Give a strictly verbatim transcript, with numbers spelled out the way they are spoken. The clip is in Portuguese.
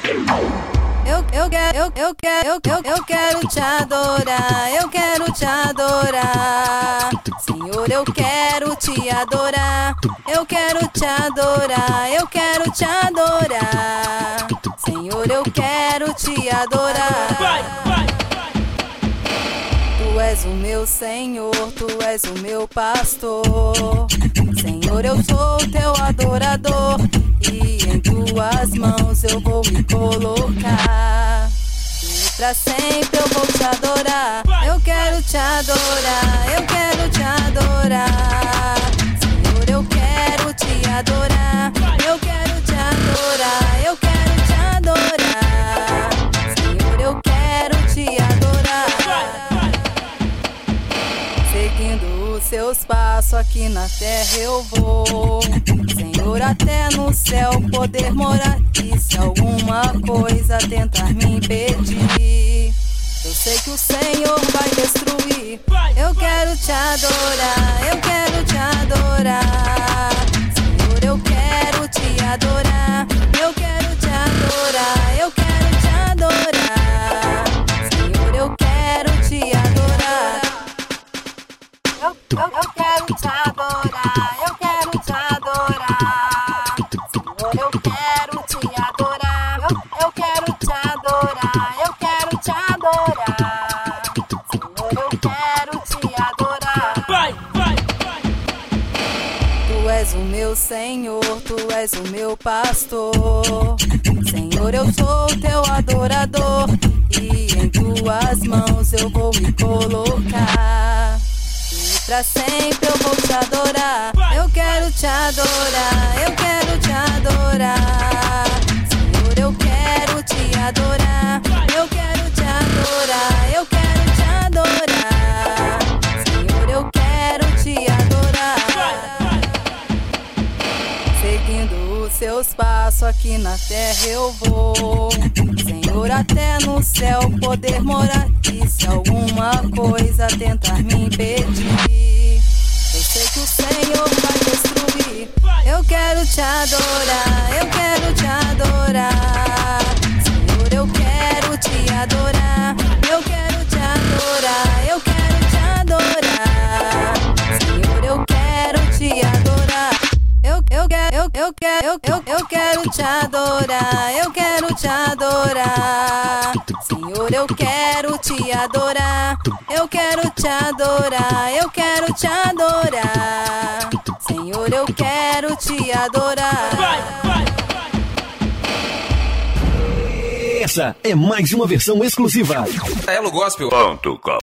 Eu, eu quero, eu, eu quero, eu, eu, eu quero te adorar, eu quero te adorar. Senhor, eu quero te adorar, eu quero te adorar, eu quero te adorar. Senhor, eu quero te adorar. Vai, vai. Tu és o meu Senhor, tu és o meu pastor. Senhor, eu sou teu adorador e em tuas mãos eu vou me colocar. E pra sempre eu vou te adorar. Eu quero te adorar, eu quero te adorar. Senhor, eu quero te adorar, eu quero te adorar, eu quero te adorar. Senhor, eu quero te adorar. Seguindo os seus passos aqui na terra eu vou, Senhor, até no céu poder morar. E se alguma coisa tentar me impedir, eu sei que o Senhor vai destruir. Eu quero te adorar, eu quero te adorar. Senhor, eu quero te adorar, eu quero te adorar, eu quero te adorar. Senhor, eu quero te adorar. Eu, eu, eu quero te adorar, eu quero te adorar. Senhor, eu quero te adorar, eu, eu quero te adorar, eu quero te adorar. Senhor, eu quero te adorar. Vai, vai, vai. Tu és o meu Senhor, tu és o meu pastor. Senhor, eu sou teu adorador e em tuas mãos eu vou me colocar. Pra sempre eu vou te adorar. Eu quero te adorar, eu quero te adorar. Senhor, eu quero te adorar, eu quero te adorar, eu quero te adorar. Senhor, eu quero te adorar. Seguindo os seus passos aqui na terra eu vou, Senhor, até no céu poder morar. E se alguma coisa tentar me impedir, eu sei que o Senhor vai destruir. Eu quero te adorar, eu quero te adorar. Senhor, eu quero te adorar, eu quero te adorar, eu quero te adorar. Senhor, eu quero te adorar. Eu, eu quero, eu, eu quero, eu, eu, eu quero te adorar, eu quero te adorar. Senhor, eu quero te adorar, eu quero te adorar, eu quero te adorar. Senhor, eu quero te adorar. Vai, vai. Essa é mais uma versão exclusiva elo gospel ponto com.